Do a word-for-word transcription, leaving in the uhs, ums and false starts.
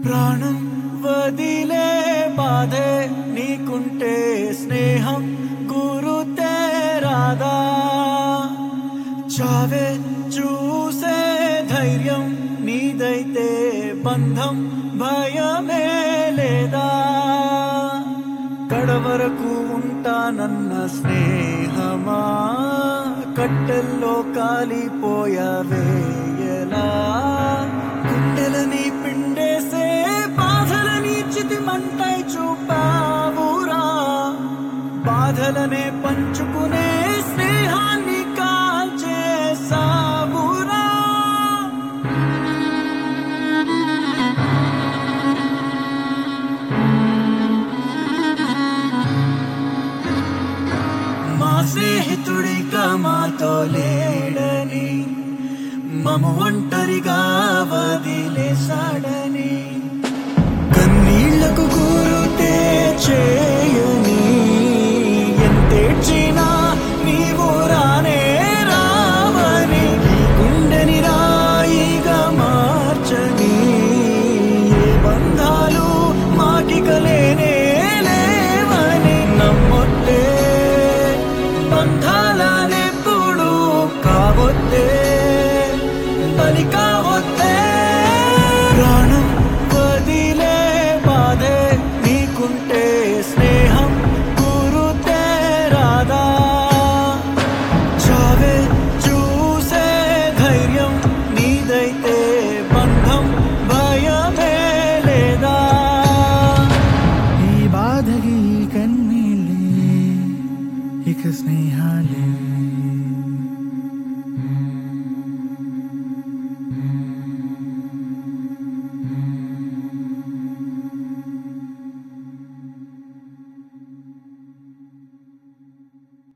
ప్రాణం వదిలే బాధే నీకుంటే స్నేహం గురుతే రాదా చావే చూసే ధైర్యం నీదైతే బంధం భయమే లేదా కడవరకు ఉంటానన్న స్నేహమా కట్టెల్లో కాలిపోయావే ఎలా గుండెలని పిండేసే బాధలని చితిమంటై చూపావురా బాధలనే పంచుకునే స్నేహాన్ని కాల్చేసావురా మా స్నేహితుడిగా మాతో లేడని మము ఒంటరిగా వదిలేశాడని కన్నీళ్లకు గురుతే చేయని ఎంతేడ్చినా నీవు రానే రావని గుండెని రాయిగా మార్చని ఏ బంధాలు మాకిక లేనే లేవని నమ్మొద్దే బంధాలనెప్పుడు కావొద్దే బలికా